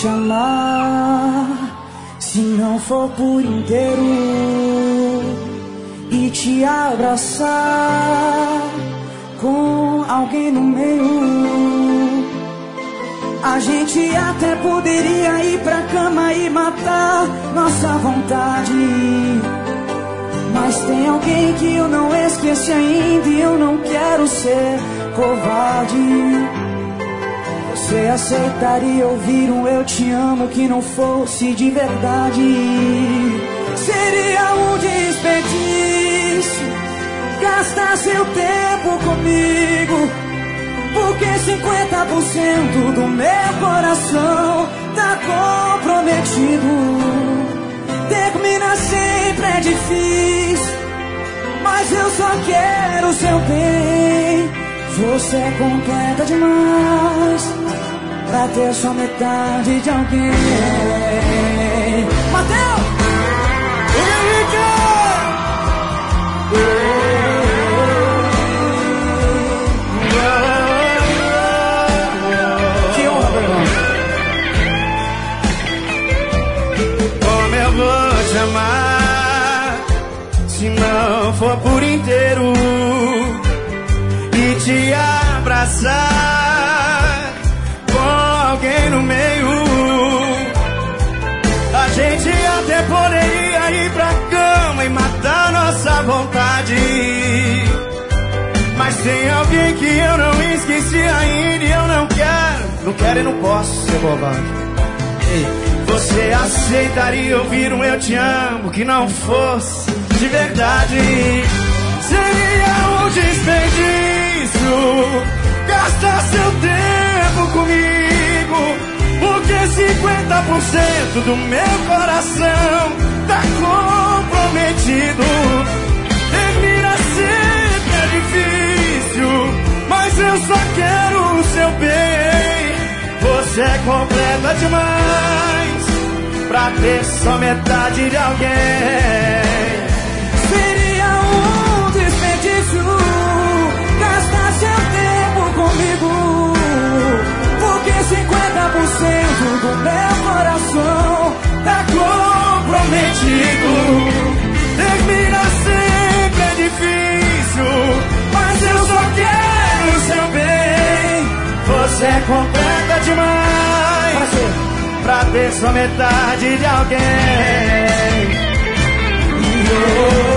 te amar se não for por inteiro e te abraçar com alguém no meio. A gente até poderia ir pra cama e matar nossa vontade, mas tem alguém que eu não esqueci ainda e eu não quero ser covarde. Você aceitaria ouvir um eu te amo que não fosse de verdade? Seria um desperdício gastar seu tempo comigo, porque 50% do meu coração tá comprometido. Terminar sempre é difícil, mas eu só quero o seu bem. Você é completa demais pra ter só metade de alguém. Mateus! Que honra, Berlão. Como eu vou te amar se não for por inteiro e te abraçar com alguém no meio? A gente até poderia ir pra cama e matar nossa vontade, mas tem alguém que eu não esqueci ainda e eu não quero e não posso ser bobagem. Ei, você aceitaria ouvir um eu te amo que não fosse de verdade? Seria um desperdício gastar seu tempo comigo, porque 50% do meu coração tá comprometido. Termina sempre é difícil, mas eu só quero o seu bem. Você é completa demais pra ter só metade de alguém. Seria um desperdício gastar seu tempo comigo, porque 50% do meu coração tá comprometido. Termina sempre é difícil, mas eu só quero o seu bem. Você é completa demais pra ter só metade de alguém.